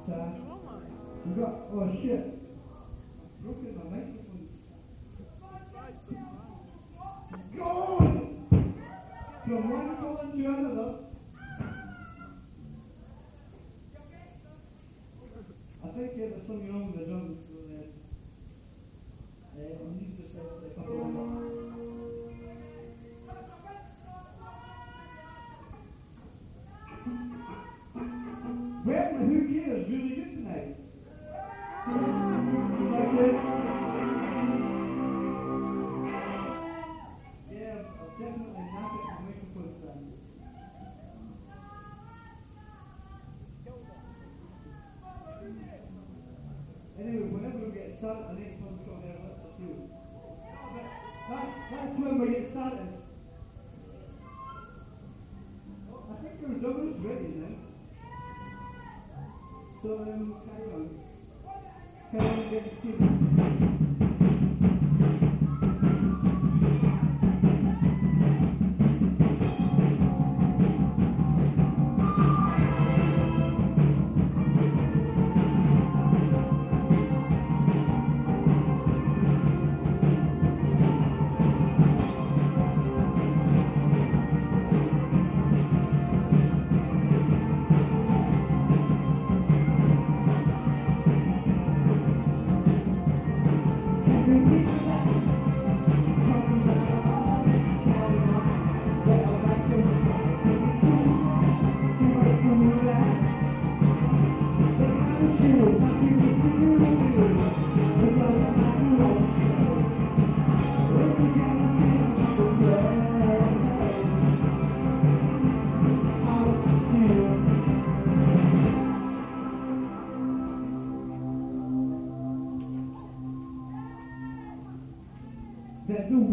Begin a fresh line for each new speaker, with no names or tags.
We got, oh shit, broken my microphones. God! From one column to another. I think there's something wrong with the drums, so unmute yourself for a couple of minutes. Well, who cares? Really good tonight. Is that good? Yeah, I've definitely knackered my microphone stand. Anyway, whenever we get started, the next one's from there, let's assume. That's when we get started. I think your drummer's ready now. So, carry on. Carry on getting Stephen. There's a